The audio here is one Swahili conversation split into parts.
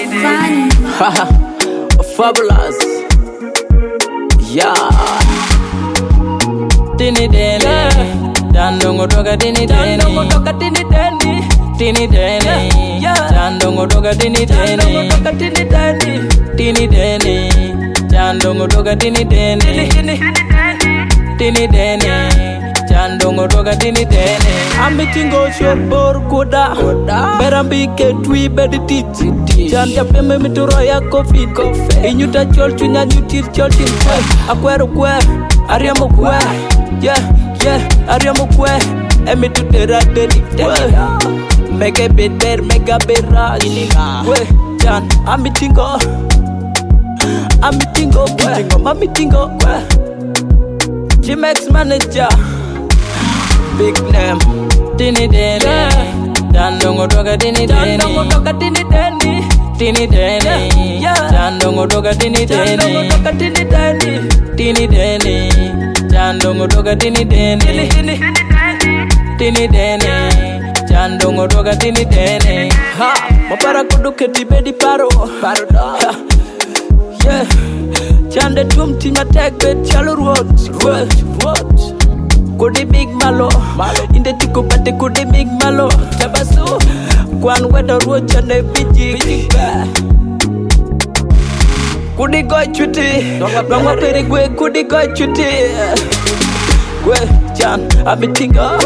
Funny. Fabulous. Yeah. Tini deni. Dandongo doga tini deni. Dandongo doga tini deni. Tini deni. Dandongo doga tini deni. Dandongo doga tini deni. Tini deni. Dandongo doga tini deni. Tini deni. Dandongo doga tini deni. Amitingo shor bor koda. Berambi ke twi bediti. Janda peme mituro ya kofi. Inyuta chol chunya nyutir chol tin kwe. Akwero kwe. Ariamo kwe. Yeah. Ariamo kwe. Emi tu tera dedi kwe. Make a bit better, make a bit rush. Kwe. Jan. Amitingo kwe. Amitingo kwe. G-Max manager. Big name. Tini deni. Dandongo doga tini deni. Dandongo doga tini deni. Tini deni. Dandongo doga tini deni. Dandongo doga tini deni. Tini deni. Dandongo doga tini deni. Tini deni. Dandongo doga tini deni. Ha, mapara kuduke tibedi paro. Paro da. Yeah. Chande tum tima tag bed chalo roads. Kudi big malo. Inde tiko pate kudi big malo. Tabasu. Kwan weda ruo chande biji. Kudi goy chuti. Mama peri gwe kudi goy chuti. Gwe chan amitingo.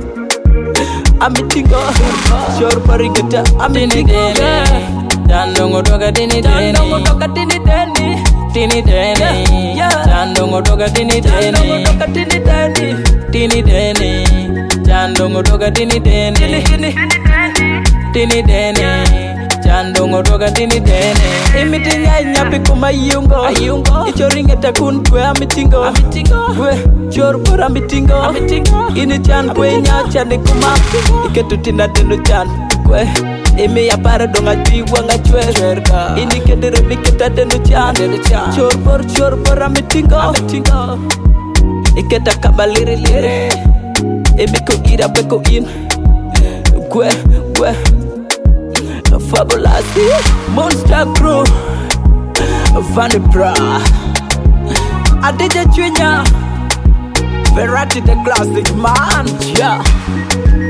Shor parigata amitingo. Dandongo doga tini deni. Dandongo doga tini deni. Tini deni. Dandongo doga tini deni. Dandongo doga tini deni. Tini deni. Dandongo doga tini deni. Tini deni. Dandongo doga tini deni. Imitinya nyapi kuma yungo. Ichoringe takun kwe amitingo. Kwe chor por amitingo. Ini chan kwe nya chane kuma. Iketu tina deno chan kwe. Imi ya para donga jiwa nga chwe. Ini kedere miketa deno chan. Chor por amitingo. Iketa kabaliri lire. Imi ko ira beko in. Kwe Fabulous. Monster crew. Vanny Bra. Adija Junior. Verratti the classic man. Yeah.